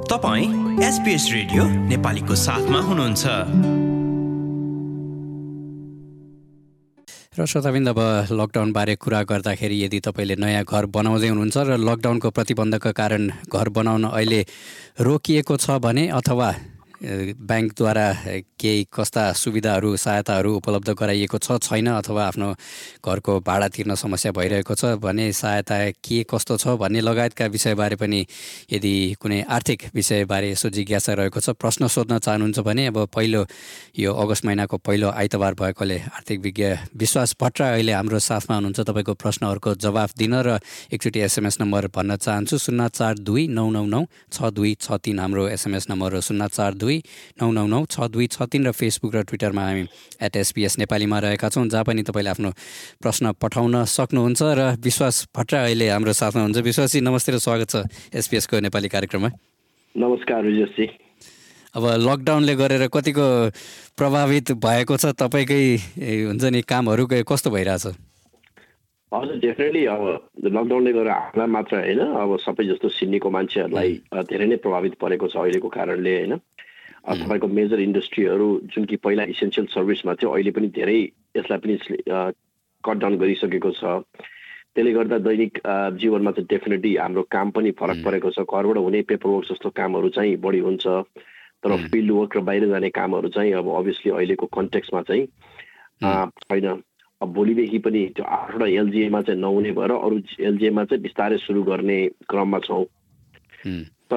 तपाईं SBS radio नेपालीको साथमा हुनुहुन्छ। र श्रोताबिन्द, अब लकडाउनबारे कुरा गर्दाखेरि यदि तपाईँले नयाँ घर बनाउँदै हुनुहुन्छ र लकडाउनको प्रतिबन्धका कारण घर बनाउन अहिले रोकिएको छ भने, अथवा ब्याङ्कद्वारा केही कस्ता सुविधाहरू सहायताहरू उपलब्ध गराइएको छ छैन, अथवा आफ्नो घरको भाडा तिर्न समस्या भइरहेको छ भने सहायता के कस्तो छ भन्ने लगायतका विषयबारे पनि, यदि कुनै आर्थिक विषयबारे यसो जिज्ञासा रहेको छ, प्रश्न सोध्न चाहनुहुन्छ भने अब पहिलो यो अगस्त महिनाको पहिलो आइतबार भएकोले आर्थिक विज्ञ विश्वास भट्टरा अहिले हाम्रो साथमा हुनुहुन्छ तपाईँको प्रश्नहरूको जवाफ दिन। र एकचोटि SMS नम्बर भन्न चाहन्छु 042999626 हाम्रो SMS नम्बर हो 042999626 र फेसबुक र ट्विटरमा हामी @SBS नेपालीमा रहेका छौँ, जहाँ पनि तपाईँले आफ्नो प्रश्न पठाउन सक्नुहुन्छ। र विश्वास भट्टरा अहिले हाम्रो साथमा हुन्छ। विश्वासजी नमस्ते र स्वागत छ SBSको नेपाली कार्यक्रममा। नमस्कार विजयजी। अब लकडाउनले गरेर कतिको प्रभावित भएको छ तपाईँकै हुन्छ नि कामहरू कस्तो भइरहेछ? हजुर, डेफिनेटली अब लकडाउनले गर्दा हामीलाई मात्र होइन, अब सबै जस्तो सिडनीको मान्छेहरूलाई धेरै नै प्रभावित परेको छ अहिलेको कारणले होइन। तपाईँको मेजर इन्डस्ट्रीहरू जुन कि पहिला इसेन्सियल सर्भिसमा थियो, अहिले पनि धेरै यसलाई पनि कट डाउन गरिसकेको छ। त्यसले गर्दा दैनिक जीवनमा चाहिँ डेफिनेटली हाम्रो काम पनि फरक परेको छ। घरबाट हुने पेपरवर्क जस्तो कामहरू चाहिँ बढी हुन्छ, तर फिल्ड वर्क र बाहिर जाने कामहरू चाहिँ अब अभियसली अहिलेको कन्टेक्स्टमा चाहिँ छैन। अब भोलिदेखि पनि त्यो 8वटा LGAमा चाहिँ नहुने भएर अरू LGAमा चाहिँ बिस्तारै सुरु गर्ने क्रममा छौँ। तर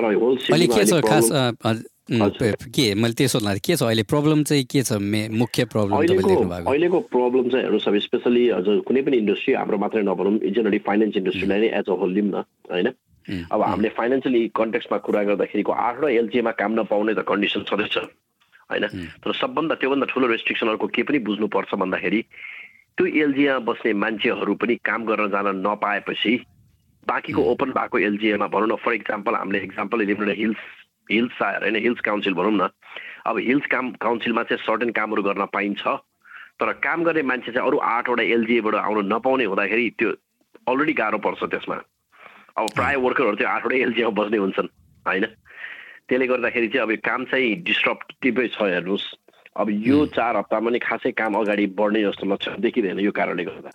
के मैले त्यसो सोध्दा के छ अहिले प्रब्लम चाहिँ के छ? मुख्य प्रब्लम अहिलेको प्रब्लम चाहिँ हेर्नुहोस्, अब स्पेसली हजुर कुनै पनि इन्डस्ट्री, हाम्रो मात्रै नभनौँ, जेनरली फाइनेन्स इन्डस्ट्रीलाई नै एज अ होल लिउँ न होइन। अब हामीले फाइनेन्सियली कन्टेक्स्टमा कुरा गर्दाखेरिको 8वटा LGAमा काम नपाउने त कन्डिसन छँदैछ होइन। तर सबभन्दा त्योभन्दा ठुलो रेस्ट्रिक्सनहरूको के पनि बुझ्नुपर्छ भन्दाखेरि, त्यो LGAमा बस्ने मान्छेहरू पनि काम गर्न जान नपाएपछि बाँकीको ओपन भएको LGAमा भनौँ न, फर इक्जाम्पल हामीले लिनु न हिल्स सायर होइन, हिल्स काउन्सिल भनौँ न। अब हिल्स काउन्सिलमा चाहिँ सर्टेन कामहरू गर्न पाइन्छ, तर काम गर्ने मान्छे चाहिँ अरू 8वटा LGAबाट आउन नपाउने हुँदाखेरि त्यो अलरेडी गाह्रो पर्छ त्यसमा। अब प्रायः वर्करहरू चाहिँ 8वटा LGAमा बस्ने हुन्छन् होइन। त्यसले गर्दाखेरि चाहिँ अब काम चाहिँ डिस्ट्रप्टिभै छ हेर्नुहोस्। अब यो 4 हप्तामा नि खासै काम अगाडि बढ्ने जस्तो लक्षण देखिँदैन यो कारणले गर्दा।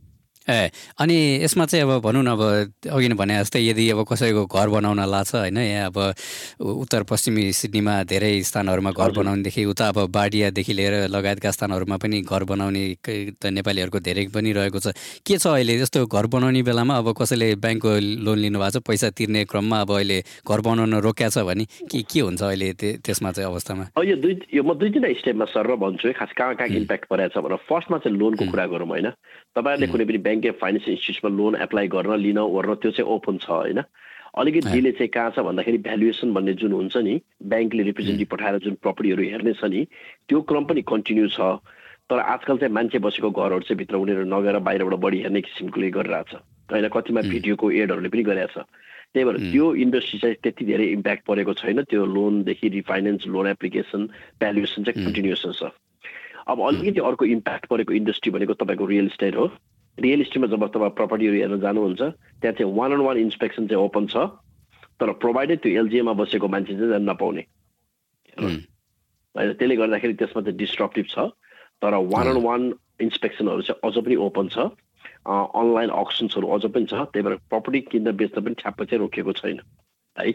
अनि यसमा चाहिँ अब भनौँ न, अब अघि नै भने जस्तै यदि अब कसैको घर बनाउन लाग्छ होइन, यहाँ अब उत्तर पश्चिमी सिडनीमा धेरै स्थानहरूमा घर बनाउनेदेखि उता अब बाडियादेखि लिएर लगायतका स्थानहरूमा पनि घर बनाउने त नेपालीहरूको धेरै पनि रहेको छ। के छ अहिले यस्तो घर बनाउने बेलामा अब कसैले ब्याङ्कको लोन लिनुभएको छ, पैसा तिर्ने क्रममा अब अहिले घर बनाउन रोक्या छ भने के हुन्छ अहिले त्यसमा चाहिँ अवस्थामा? यो म दुई-तीनवटा स्टेपमा सर भन्छु है, खास कहाँ इम्प्याक्ट परेको छ भनेर। फर्स्टमा चाहिँ लोनको कुरा गरौँ होइन। तपाईँहरूले कुनै पनि ब्याङ्क फाइनेन्स इन्स्टिट्युटमा लोन एप्लाई गर्न लिन ओर्न त्यो चाहिँ ओपन छ होइन। अलिकति डिले चाहिँ कहाँ छ भन्दाखेरि भ्यालुएसन भन्ने जुन हुन्छ नि, ब्याङ्कले रिप्रेजेन्टेटिभ पठाएर जुन प्रपर्टीहरू हेर्ने छ नि, त्यो क्रम पनि कन्टिन्यू छ। तर आजकल चाहिँ मान्छे बसेको घरहरू चाहिँ भित्र उनीहरू नगएर बाहिरबाट बढी हेर्ने किसिमले गरिरहेछ होइन। कतिमा भिडियोको एडहरूले पनि गरेको छ। त्यही भएर त्यो इन्डस्ट्री चाहिँ त्यति धेरै इम्प्याक्ट परेको छैन। त्यो लोनदेखि रिफाइनेन्स, लोन एप्लिकेसन, भ्यालुएसन चाहिँ कन्टिन्युसन छ। अब अलिकति अर्को इम्प्याक्ट परेको इन्डस्ट्री भनेको तपाईँको रियल इस्टेट हो। रियल इस्टेटमा जब तपाईँ प्रपर्टीहरू हेर्न जानुहुन्छ, त्यहाँ चाहिँ 1-on-1 इन्सपेक्सन चाहिँ ओपन छ, तर प्रोभाइडेड त्यो LGAमा बसेको मान्छे चाहिँ जान नपाउने होइन। त्यसले गर्दाखेरि त्यसमा चाहिँ डिस्ट्रप्टिभ छ। तर 1-on-1 इन्सपेक्सनहरू चाहिँ अझ पनि ओपन छ, अनलाइन अक्सन्सहरू अझ पनि छ। त्यही भएर प्रपर्टी किन्न बेच्न पनि ठ्याप्प चाहिँ रोकिएको छैन है।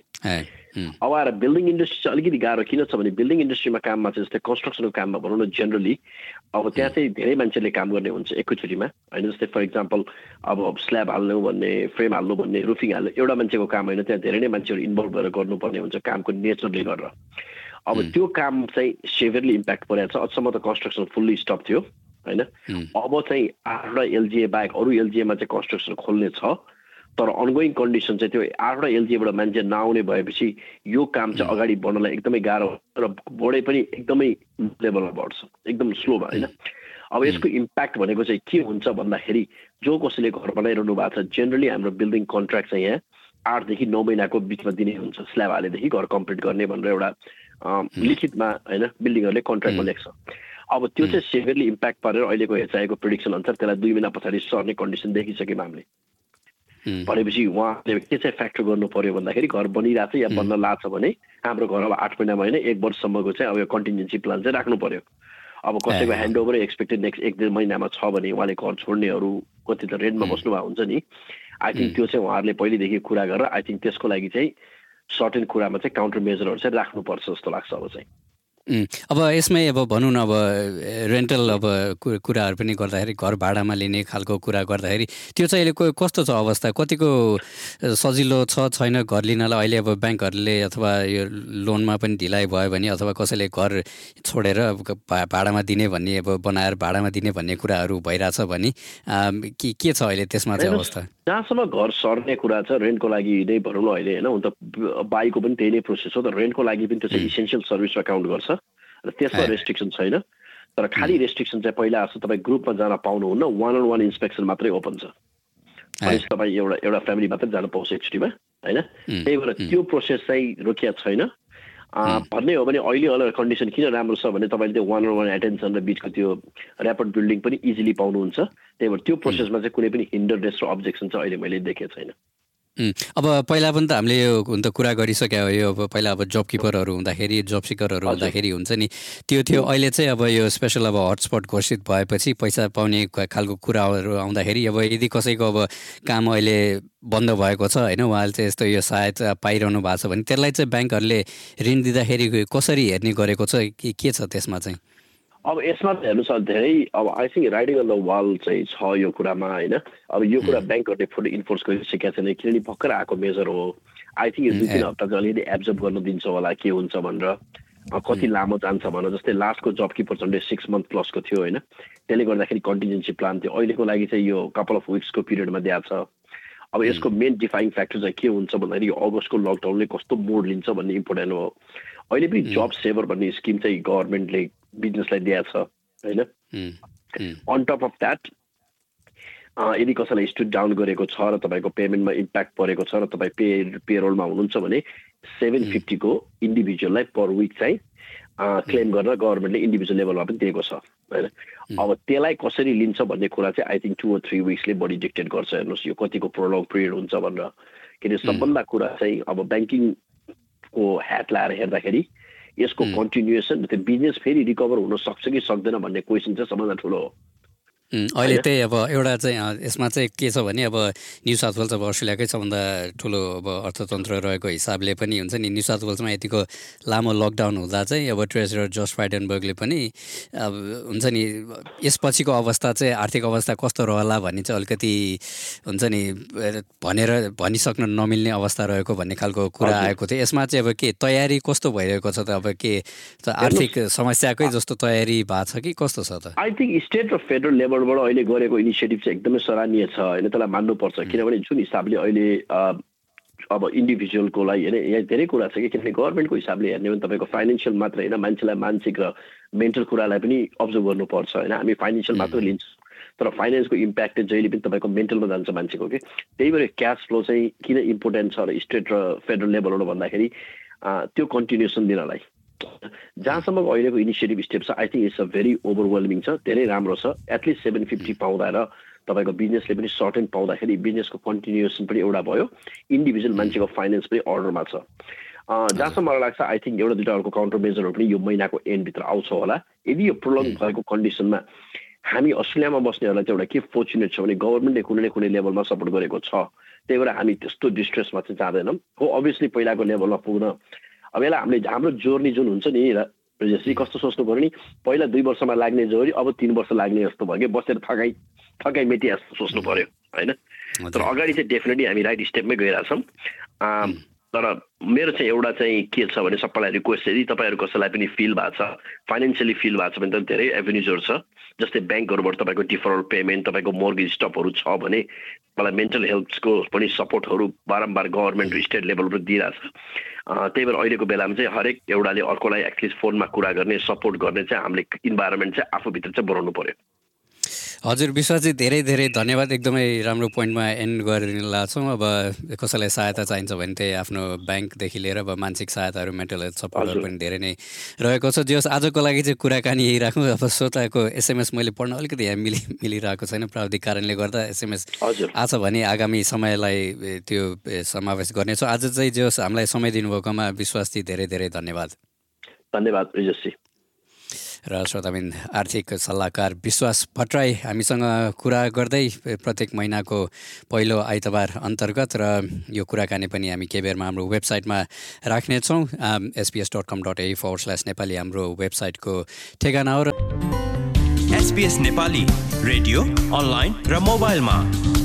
अब आएर बिल्डिङ इन्डस्ट्री चाहिँ अलिकति गाह्रो किन छ भने, बिल्डिङ इन्डस्ट्रीमा काममा चाहिँ जस्तै कन्स्ट्रक्सनको काममा भनौँ न, जेनरली अब त्यहाँ चाहिँ धेरै मान्छेले काम गर्ने हुन्छ एकैचोटिमा होइन। जस्तै फर इक्जाम्पल अब स्ल्याब हाल्नु भन्ने, फ्रेम हाल्नु भन्ने, रुफिङ हाल्नु एउटा मान्छेको काम होइन, त्यहाँ धेरै नै मान्छेहरू इन्भल्भ भएर गर्नुपर्ने हुन्छ कामको नेचरले गरेर। अब त्यो काम चाहिँ सेभियरली इम्प्याक्ट परेको छ। अझसम्म त कन्स्ट्रक्सन फुल्ली स्टप थियो होइन। अब चाहिँ 8वटा LGA बाहेक अरू LGAमा चाहिँ कन्स्ट्रक्सन खोल्ने छ, तर अनगोइङ कन्डिसन चाहिँ त्यो 8वटा LGAबाट मान्छे नआउने भएपछि यो काम चाहिँ अगाडि बढ्नलाई एकदमै गाह्रो र बढे पनि एकदमै लेभलमा बढ्छ, एकदम स्लो होइन। अब यसको इम्प्याक्ट भनेको चाहिँ के हुन्छ भन्दाखेरि, जो कसैले घर बनाइरहनु भएको छ, जेनरली हाम्रो बिल्डिङ कन्ट्र्याक्ट चाहिँ यहाँ 8 देखि 9 महिनाको बिचमा दिने हुन्छ। स्ल्याब हालेदेखि घर कम्प्लिट गर्ने भनेर एउटा लिखितमा होइन बिल्डिङहरूले कन्ट्र्याक्टमा लेख्छ। अब त्यो चाहिँ सेभियरली इम्प्याक्ट परेर अहिलेको हेर्चाहेको प्रिडिक्सन अनुसार त्यसलाई 2 महिना पछाडि सर्ने कन्डिसन देखिसक्यौँ हामीले। भनेपछि उहाँले के चाहिँ फ्याक्टर गर्नु पर्यो भन्दाखेरि घर बनिरहेको छ या बन्न लाग्छ भने हाम्रो घर अब 8 महिनामा होइन 1 वर्षसम्मको चाहिँ अब यो कन्टिजेन्सी प्लान चाहिँ राख्नु पर्यो। अब कसैको ह्यान्डओभर एक्सपेक्टेड नेक्स्ट 1-2 महिनामा छ भने उहाँले घर छोड्नेहरू कति त रेन्टमा बस्नुभएको हुन्छ नि। आई थिङ्क त्यो चाहिँ उहाँहरूले पहिलेदेखि कुरा गरेर आई थिङ्क त्यसको लागि चाहिँ सर्टेन कुरामा चाहिँ काउन्टर मेजरहरू चाहिँ राख्नुपर्छ जस्तो लाग्छ अब चाहिँ। अब यसमै अब भनौँ न अब रेन्टल अब कुराहरू पनि गर्दाखेरि घर भाडामा लिने खालको कुरा गर्दाखेरि त्यो चाहिँ अहिले कस्तो छ अवस्था, कतिको सजिलो छ छैन घर लिनलाई अहिले? अब ब्याङ्कहरूले अथवा यो लोनमा पनि ढिलाइ भयो भने अथवा कसैले घर छोडेर भाडामा दिने भन्ने अब बनाएर भाडामा दिने भन्ने कुराहरू भइरहेछ भने के छ अहिले त्यसमा चाहिँ अवस्था? जहाँसम्म घर सर्ने कुरा छ रेन्टको लागि नै भनौँ न अहिले होइन, हुन त बाईको पनि त्यही नै प्रोसेस हो, तर रेन्टको लागि पनि त्यो चाहिँ इसेन्सियल सर्भिसमा काउन्ट गर्छ र त्यसमा रेस्ट्रिक्सन छैन। तर खालि रेस्ट्रिक्सन चाहिँ पहिला जस्तो तपाईँ ग्रुपमा जान पाउनुहुन्न, 1-on-1 इन्सपेक्सन मात्रै ओपन छ। भनेपछि तपाईँ एउटा फ्यामिली मात्रै जान पाउँछ एकचोटिमा होइन। त्यही भएर त्यो प्रोसेस चाहिँ रोकिया छैन। भन्ने हो भने अहिले कन्डिसन किन राम्रो छ भने तपाईँले त्यो 1-on-1 एटेन्सन र बिचको त्यो ऱ्यापिड बिल्डिङ पनि इजिली पाउनुहुन्छ। त्यही भएर त्यो प्रोसेसमा चाहिँ कुनै पनि हिन्डरनेस र अब्जेक्सन चाहिँ अहिले मैले देखेको छैन। अब पहिला पनि त हामीले यो हुन त कुरा गरिसक्यो यो अब पहिला अब जब किपरहरू हुँदाखेरि जब सिकरहरू हुँदाखेरि हुन्छ नि त्यो थियो। अहिले चाहिँ अब यो स्पेसल अब हटस्पट घोषित भएपछि पैसा पाउने खालको कुराहरू आउँदाखेरि अब यदि कसैको अब काम अहिले बन्द भएको छ होइन, उहाँले चाहिँ यस्तो यो सहायता पाइरहनु भएको छ भने त्यसलाई चाहिँ ब्याङ्कहरूले ऋण दिँदाखेरि कसरी हेर्ने गरेको छ के छ त्यसमा चाहिँ? अब यसमा हेर्नुहोस् धेरै अब I think riding on the wall चाहिँ छ यो कुरामा होइन। अब यो कुरा ब्याङ्कहरूले फुल इन्फोर्स गरिसकेका छैन किनभने भर्खर आएको मेजर हो। आई थिङ्क यो 2-3 हप्ता चाहिँ अलिअलि एब्जर्भ गर्न दिन्छ होला के हुन्छ भनेर, कति लामो जान्छ भनेर। जस्तै लास्टको जब किपर झन्डै 6 month प्लसको थियो होइन, त्यसले गर्दाखेरि कन्टिजेन्सी प्लान थियो। अहिलेको लागि चाहिँ यो कपाल अफ विक्सको पिरियडमा दिएको छ। अब यसको मेन डिफाइङ फ्याक्टर चाहिँ के हुन्छ भन्दाखेरि यो अगस्तको लकडाउनले कस्तो मोड लिन्छ भन्ने इम्पोर्टेन्ट हो। अहिले पनि जब सेभर भन्ने स्किम चाहिँ गभर्मेन्टले बिजनेसलाई दिएको छ होइन। अन टप अफ द्याट यदि कसैलाई स्टुड डाउन गरेको छ र तपाईँको पेमेन्टमा इम्प्याक्ट परेको छ र तपाईँ पेरोलमा हुनुहुन्छ भने 750 को इन्डिभिजुअललाई पर विक चाहिँ क्लेम गरेर गभर्मेन्टले इन्डिभिजुअल लेभलमा पनि दिएको छ होइन। अब त्यसलाई कसरी लिन्छ भन्ने कुरा चाहिँ आई थिङ्क 2 or 3 weeksले बढी डिक्टेट गर्छ। हेर्नुहोस् यो कतिको प्रोलङ पिरियड हुन्छ भनेर, किनभने सबभन्दा कुरा चाहिँ अब ब्याङ्किङको ह्याट लाएर हेर्दाखेरि यसको कन्टिन्युएसन त्यो बिजनेस फेरि रिकभर हुन सक्छ कि सक्दैन भन्ने क्वेसन चाहिँ सबभन्दा ठुलो हो। अहिले त्यही अब एउटा चाहिँ यसमा चाहिँ के छ भने अब न्यू साउथ वेल्स अब अस्ट्रेलियाकै सबभन्दा ठुलो अब अर्थतन्त्र रहेको हिसाबले पनि हुन्छ नि, न्यू साउथ वेल्समा यतिको लामो लकडाउन हुँदा चाहिँ अब ट्रेजरर जस फ्राइडेनबर्गले पनि अब हुन्छ नि यसपछिको अवस्था चाहिँ आर्थिक अवस्था कस्तो रहला भन्ने चाहिँ अलिकति हुन्छ नि भनिसक्न नमिल्ने अवस्था रहेको भन्ने खालको कुरा आएको थियो। यसमा चाहिँ अब के तयारी कस्तो भइरहेको छ त? अब के आर्थिक समस्याकै जस्तो तयारी भएको छ कि कस्तो छ त? आई थिङ्क स्टेट र फेडरल लेभलबाट अहिले गरेको इनिसिएटिभ चाहिँ एकदमै सराहनीय छ होइन, त्यसलाई मान्नुपर्छ। किनभने जुन हिसाबले अहिले अब इन्डिभिजुअलको लागि होइन यहाँ धेरै कुरा छ कि किनभने गभर्मेन्टको हिसाबले हेर्ने भने तपाईँको फाइनेन्सियल मात्र होइन मान्छेलाई मानसिक र मेन्टल कुरालाई पनि अब्जर्भ गर्नुपर्छ होइन। हामी फाइनेन्सियल मात्र लिन्छौँ तर फाइनेन्सको इम्प्याक्ट जहिले पनि तपाईँको मेन्टलमा जान्छ मान्छेको कि। त्यही भएर क्यास फ्लो चाहिँ किन इम्पोर्टेन्ट छ र स्टेट र फेडरल लेभलबाट भन्दाखेरि त्यो कन्टिन्युएसन दिनलाई जहाँसम्म अहिलेको इनिसिएटिभ स्टेप छ I think it's a very overwhelming छ, धेरै राम्रो छ। एटलिस्ट 750 पाउँदा र तपाईँको बिजनेसले पनि सर्टेन पाउँदाखेरि बिजनेसको कन्टिन्युएसन पनि एउटा भयो, इन्डिभिजुअल मान्छेको फाइनेन्स पनि अर्डरमा छ। जहाँसम्म मलाई लाग्छ आई थिङ्क एउटा दुईवटा अर्को काउन्टर मेजरहरू पनि यो महिनाको एन्डभित्र आउँछ होला। यदि यो प्रोलङ भएको कन्डिसनमा हामी अस्ट्रेलियामा बस्नेहरूलाई चाहिँ एउटा के फर्चुनेट छ भने गभर्मेन्टले कुनै न कुनै लेभलमा सपोर्ट गरेको छ। त्यही भएर हामी त्यस्तो डिस्ट्रेसमा चाहिँ जाँदैनौँ। हो अभियसली पहिलाको लेभलमा पुग्न अब यसलाई हामीले हाम्रो जोर्नी जुन हुन्छ नि जस्तै कस्तो सोच्नु पऱ्यो नि पहिला 2 वर्षमा लाग्ने जोरी अब 3 वर्ष लाग्ने जस्तो भयो कि बसेर थकाइ मेटी जस्तो सोच्नु पर्यो होइन। तर अगाडि चाहिँ डेफिनेटली हामी राइट स्टेपमै गइरहेछौँ। तर मेरो चाहिँ एउटा चाहिँ के छ भने सबैलाई रिक्वेस्ट यदि तपाईँहरू कसैलाई पनि फिल भएको छ फाइनेन्सियली फिल भएको छ भने त धेरै एभेन्युजहरू छ। जस्तै ब्याङ्कहरूबाट तपाईँको डिफरल पेमेन्ट तपाईँको मोर्गेज स्टपहरू छ भने मलाई मेन्टल हेल्थको पनि सपोर्टहरू बारम्बार गभर्मेन्ट र स्टेट लेभलबाट दिइरहेछ। त्यही भएर अहिलेको बेलामा चाहिँ हरेक एउटाले अर्कोलाई एटलिस्ट फोनमा कुरा गर्ने सपोर्ट गर्ने चाहिँ हामीले इन्भाइरोमेन्ट चाहिँ आफूभित्र चाहिँ बनाउनु पर्यो। हजुर विश्वासजी धेरै धेरै धन्यवाद। एकदमै राम्रो पोइन्टमा एन्ड गरिदिन लाग्छौँ। अब कसैलाई सहायता चाहिन्छ भने त्यही आफ्नो ब्याङ्कदेखि लिएर अब मानसिक सहायताहरू मेन्टल हेल्थ सपोर्टहरू पनि धेरै नै रहेको छ। जे होस् आजको लागि चाहिँ कुराकानी यही राखौँ। अब श्रोताको एसएमएस मैले पढ्न अलिकति यहाँ मिलिरहेको छैन प्राविधिक कारणले गर्दा। एसएमएस आछ भने आगामी समयलाई त्यो समावेश गर्नेछौँ। आज चाहिँ जे होस् हामीलाई समय दिनुभएकोमा विश्वासजी धेरै धेरै धन्यवाद। धन्यवाद रिजसजी। र श्रोताबिन आर्थिक सल्लाहकार विश्वास भट्टराई हामीसँग कुरा गर्दै प्रत्येक महिनाको पहिलो आइतबार अन्तर्गत र यो कुराकानी पनि हामी केही बेरमा हाम्रो वेबसाइटमा राख्नेछौँ। sbs.com.au/नेपाली हाम्रो वेबसाइटको ठेगाना हो। SBS नेपाली रेडियो अनलाइन र मोबाइलमा